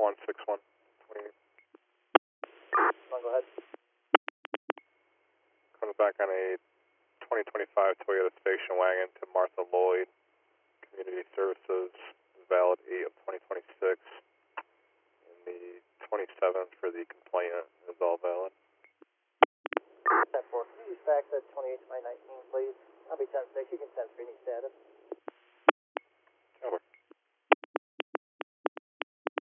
161. Go ahead. Comes back on a 2025 Toyota station wagon to Martha Lloyd, Community Services, valid 8 of 2026. And the 27th for the complainant is all valid. 10-4, can you fax that 28 by 19, please? I'll be 10-6, you can send screening status. Over.